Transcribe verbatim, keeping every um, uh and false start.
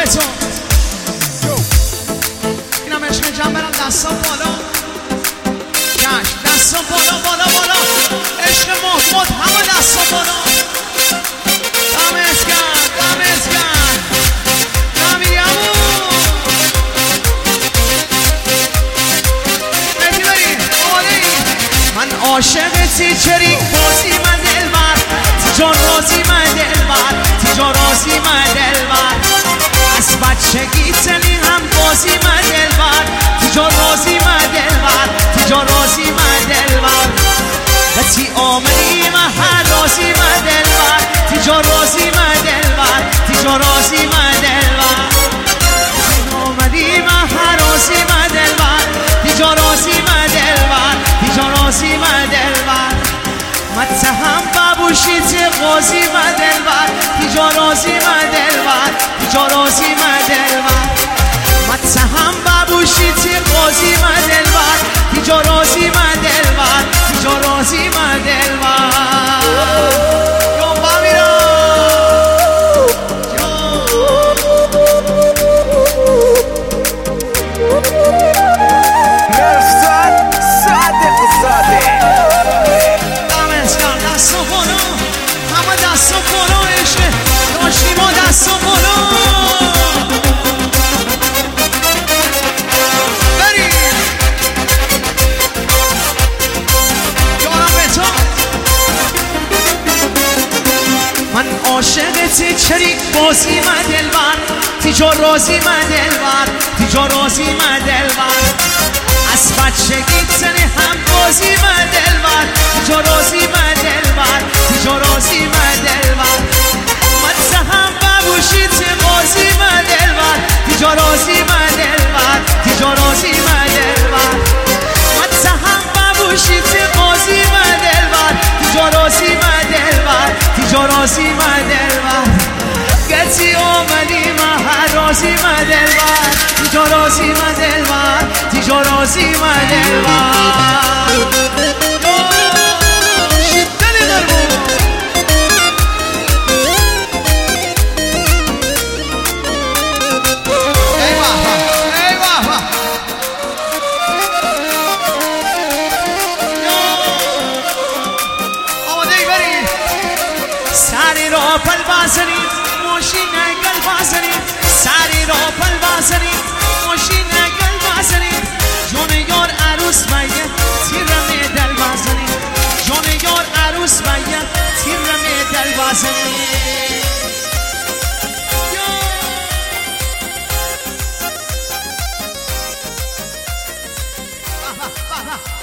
تو اینم عشق جمع برم دستم بالا چشم دستم بالا بالا بالا عشق محمود همه دستم بالا دمت گرم دمت گرم نمیرمون بگی بریم آماده ای من عاشقتی چری بازی من دلبر تیجا رازی من دلبر تیجا رازی من دلبر از بچگی تنی هم بازی من دلبر تیجا رازی من دلبر تیجا رازی من دلبر و تی آمدی من هر رازی من دلبر تیجا رازی من دلبر تیجا رازی من دلبر تی آمدی من هر رازی من دلبر تیجا رازی من دلبر تیجا رازی من دلبر متهم بابوشی تی غازی من دلبر تیجا رازی من دلبر تیجا رازی من دلبر متهم بابوشی تی غازی من دلبر تیجا رازی من دلبر تیجا رازی من دلبر یو بامیرا مرزاد صادق زاده دمت گرم دستو بالا همه دستو بالا عشق داشتی ما دستو بالا بریم یارم به تو من عاشقتی چریک بازی من دلبر تیجا رازی من دلبر تیجا رازی من دلبر از بچگی تنی هم بازی من دلبر تیجا رازی من دلبر تیجا رازی من دلبر متهم بابوشی تی غازی من دلبر تیجا رازی من دلبر تیجا رازی من دلبر متهم بابوشی تی غازی من دلبر تیجا رازی من دلبر تیجا رازی من دلبر گتی آمدی من هر رازی من دلبر تیجا رازی من دلبر تیجا رازی من دلبر شدنی قربون ای واه ای واه آماده ای بریم سری را پل بازنی ماشین گل بازنی سری را پل بازنی ماشین گل بازنی جون یار عروس بایه تیرم دل بازنی جون یار عروس بایه تیرم دل بازنی Baba, baba.